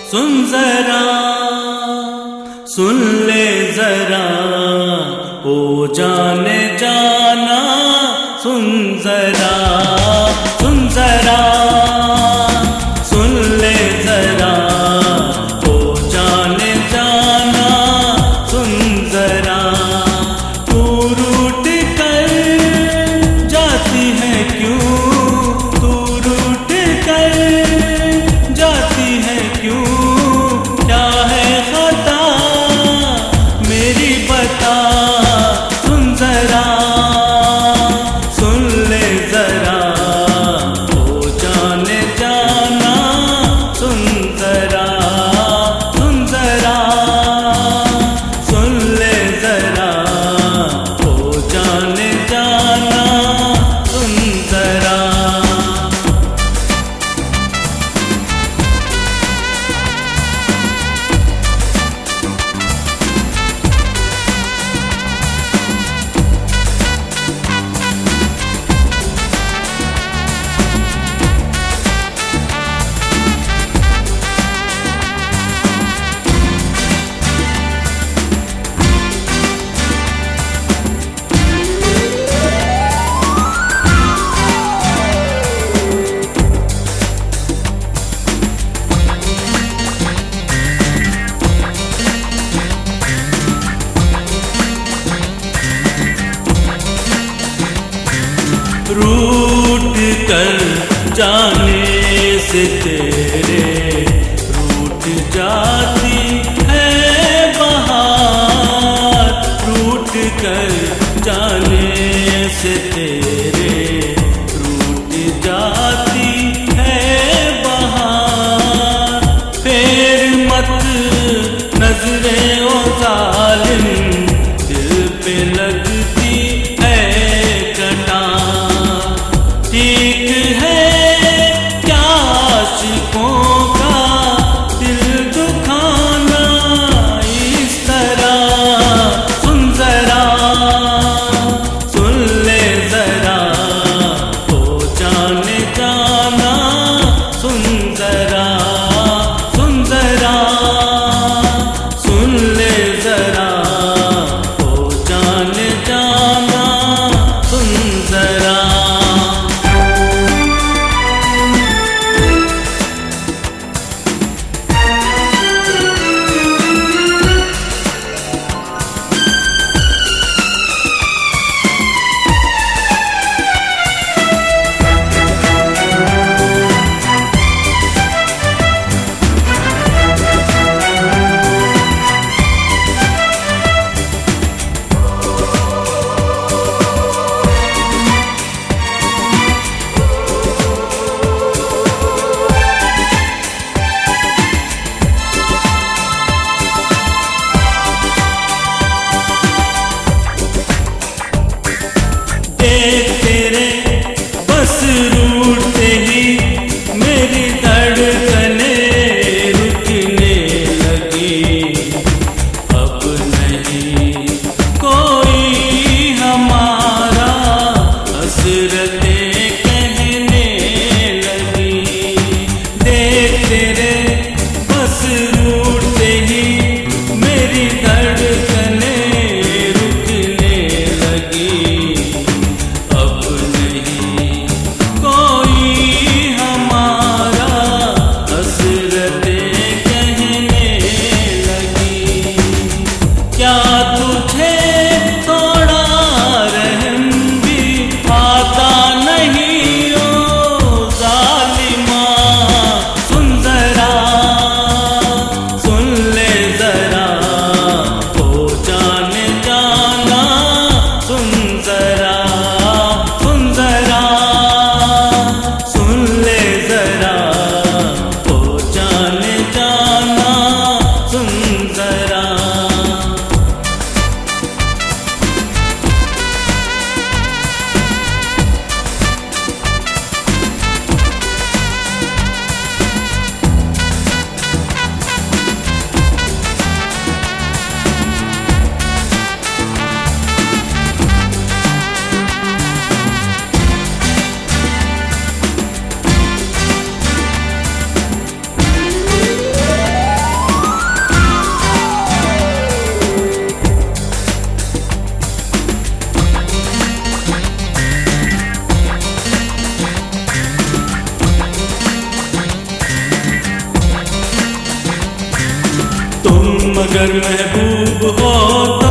सुन जरा, सुन ले जरा, ओ जाने जाना, सुन जरा, सुन जरा, सुन ले जरा, ओ जाने जाना, सुन जरा। तू रूठ कर जाती है क्यों, तू रूठ कर जाती है क्यों, क्या है खता मेरी बता। सुन जरा, सुन ले जरा, ओ जाने जाना, सुन जरा, सुन जरा, सुन ले जरा, ओ जाने जाना, सुन जरा। रूठ कर जाने से तेरे रूठ जाती है बहार, रूठ कर जाने से तेरे रूठ जाती है बहार। फेर मत नजरें ओ जालिम, दिल पे लगती है कटा। ठीक है क्या आशिकों का दिल दुखाना इस तरह। सुन जरा, सुन ले जरा, ओ जाने जाना, सुन जरा, सुन जरा, सुन ले जरा, ओ जाने जाना, सुन जरा। तेरे बस रूठते ही मेरी धड़कने रुकने लगी। अब नहीं कोई हमारा हसरतें कहने लगी। देख तेरे बस रूठते ही मेरी धड़कने रुकने लगी। क्या तुझे थोड़ा रहम भी आता नहीं ओ जालिमा। सुन जरा, सुन ले जरा, ओ जाने जाना, सुन जरा, सुन जरा, सुन ले जरा, ओ जाने जाना, सुन जरा। अगर महबूब होता